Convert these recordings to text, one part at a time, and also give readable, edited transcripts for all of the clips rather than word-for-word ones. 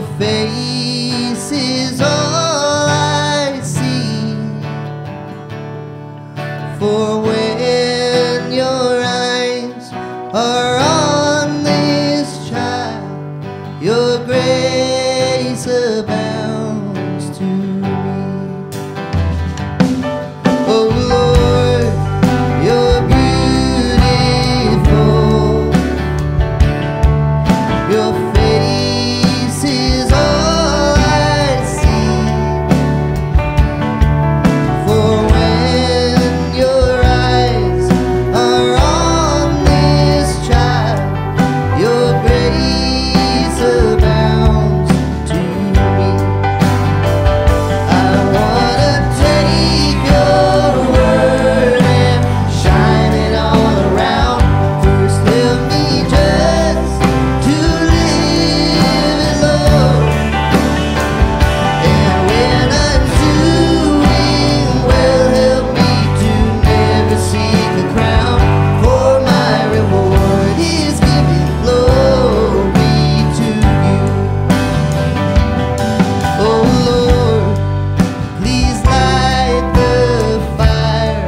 face is all I see. For when your eyes are on this child, your grace abounds to me. Oh Lord, you're beautiful. Your face is all I see. For when your eyes are on this child, your grace abounds to me. I wanna take your word and shine it all around. First help me just to live it, Lord. And when I'm doing well, help me to never seek a crown. For my reward is giving glory to you. Oh Lord, please light the fire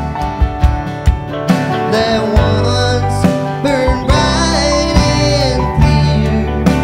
that once burned bright and clear.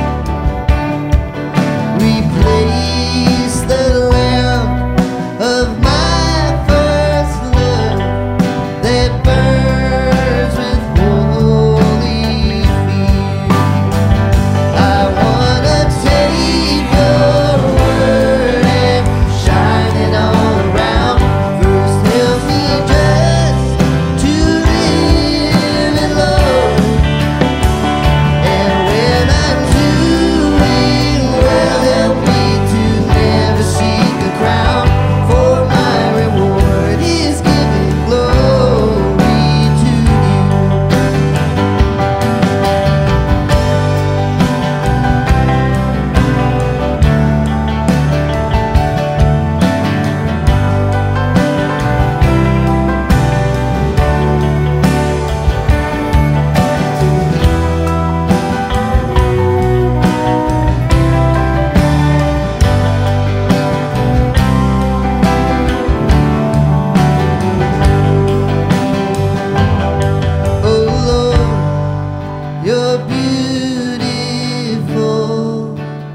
Replace the lamp of my first love that burns with holy fear. I wanna take your word and shine it all around. First help me just to live it, Lord. And when I'm doing well, help me to never seek a crown. For my reward is giving glory to you. Oh Lord, you're beautiful.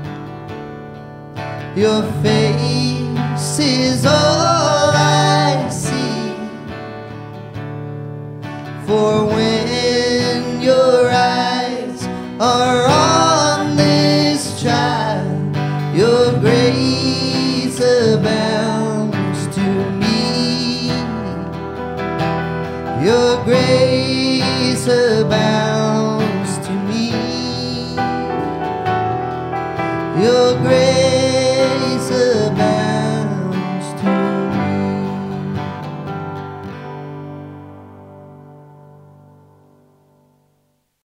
Your face is all I see. For when your eyes are on this child, your grace abounds to me. Your grace abounds to me. Your grace abounds.